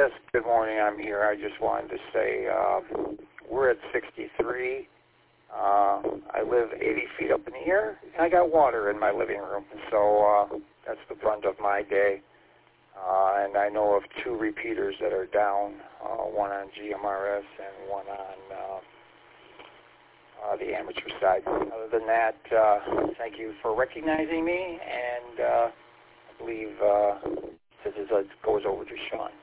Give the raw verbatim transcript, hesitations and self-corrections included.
Yes, good morning. I'm here. I just wanted to say uh, we're at sixty-three. Uh, I live eighty feet up in the air, and I got water in my living room. So uh, that's the brunt of my day. Uh, and I know of two repeaters that are down, uh, one on G M R S and one on uh, uh, the amateur side. Other than that, uh, thank you for recognizing me, and uh, I believe uh, this is, uh, goes over to Sean.